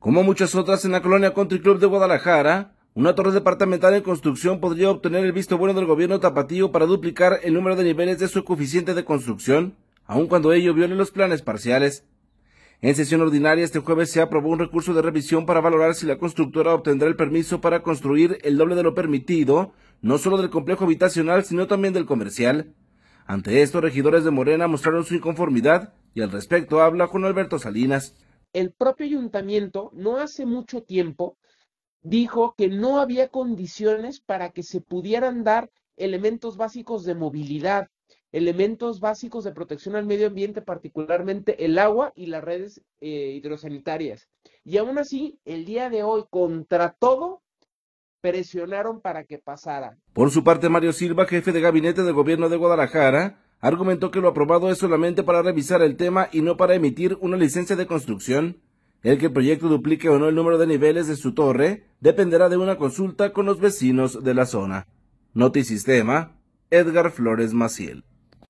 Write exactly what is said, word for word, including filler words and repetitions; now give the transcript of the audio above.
Como muchas otras en la colonia Country Club de Guadalajara, una torre departamental en construcción podría obtener el visto bueno del gobierno tapatío para duplicar el número de niveles de su coeficiente de construcción, aun cuando ello viole los planes parciales. En sesión ordinaria este jueves se aprobó un recurso de revisión para valorar si la constructora obtendrá el permiso para construir el doble de lo permitido, no solo del complejo habitacional, sino también del comercial. Ante esto, regidores de Morena mostraron su inconformidad y al respecto habla Juan Alberto Salinas. El propio ayuntamiento no hace mucho tiempo dijo que no había condiciones para que se pudieran dar elementos básicos de movilidad, elementos básicos de protección al medio ambiente, particularmente el agua y las redes eh, hidrosanitarias. Y aún así, el día de hoy, contra todo, presionaron para que pasara. Por su parte, Mario Silva, jefe de gabinete del gobierno de Guadalajara, argumentó que lo aprobado es solamente para revisar el tema y no para emitir una licencia de construcción. El que el proyecto duplique o no el número de niveles de su torre dependerá de una consulta con los vecinos de la zona. Notisistema, Edgar Flores Maciel.